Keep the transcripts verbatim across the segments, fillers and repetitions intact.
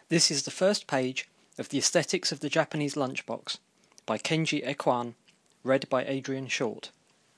This is the first page of The Aesthetics of the Japanese Lunchbox by Kenji Ekwan, read by Adrian Short.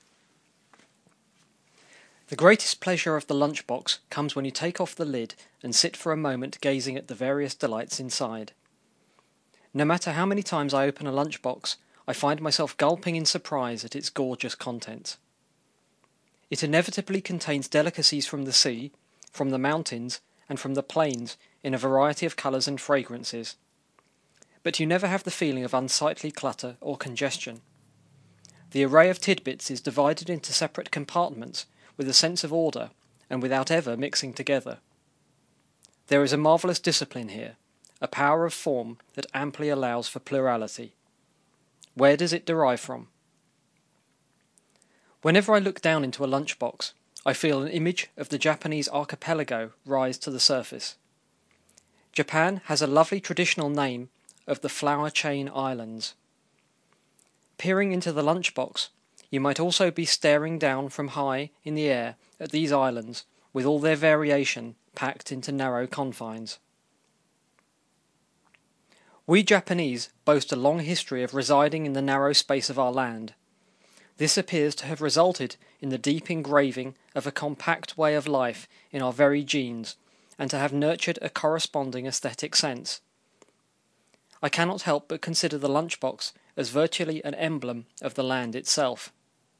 The greatest pleasure of the lunchbox comes when you take off the lid and sit for a moment gazing at the various delights inside. No matter how many times I open a lunchbox, I find myself gulping in surprise at its gorgeous contents. It inevitably contains delicacies from the sea, from the mountains, and from the plains in a variety of colours and fragrances. But you never have the feeling of unsightly clutter or congestion. The array of tidbits is divided into separate compartments with a sense of order and without ever mixing together. There is a marvellous discipline here, a power of form that amply allows for plurality. Where does it derive from? Whenever I look down into a lunchbox, I feel an image of the Japanese archipelago rise to the surface. Japan has a lovely traditional name of the Flower Chain Islands. Peering into the lunchbox, you might also be staring down from high in the air at these islands with all their variation packed into narrow confines. We Japanese boast a long history of residing in the narrow space of our land. This appears to have resulted in the deep engraving of a compact way of life in our very genes, and to have nurtured a corresponding aesthetic sense. I cannot help but consider the lunchbox as virtually an emblem of the land itself.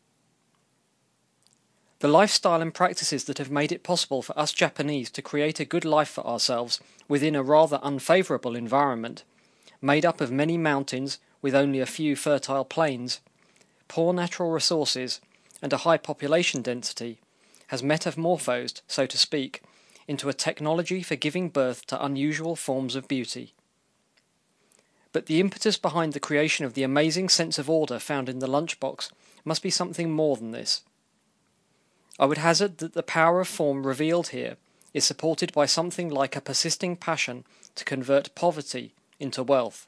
The lifestyle and practices that have made it possible for us Japanese to create a good life for ourselves within a rather unfavourable environment, made up of many mountains with only a few fertile plains, poor natural resources, and a high population density, has metamorphosed, so to speak, into a technology for giving birth to unusual forms of beauty. But the impetus behind the creation of the amazing sense of order found in the lunchbox must be something more than this. I would hazard that the power of form revealed here is supported by something like a persisting passion to convert poverty into wealth.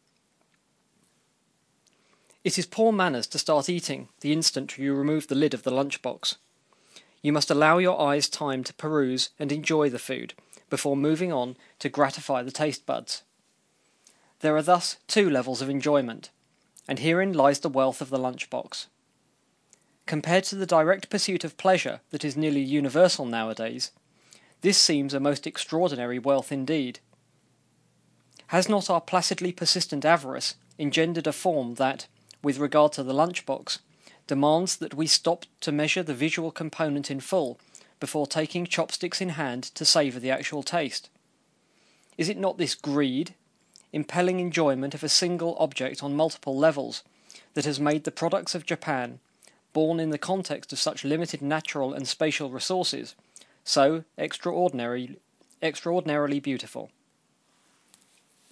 It is poor manners to start eating the instant you remove the lid of the lunchbox. You must allow your eyes time to peruse and enjoy the food before moving on to gratify the taste buds. There are thus two levels of enjoyment, and herein lies the wealth of the lunchbox. Compared to the direct pursuit of pleasure that is nearly universal nowadays, this seems a most extraordinary wealth indeed. Has not our placidly persistent avarice engendered a form that, with regard to the lunchbox, demands that we stop to measure the visual component in full before taking chopsticks in hand to savour the actual taste? Is it not this greed, impelling enjoyment of a single object on multiple levels, that has made the products of Japan, born in the context of such limited natural and spatial resources, so extraordinary, extraordinarily beautiful?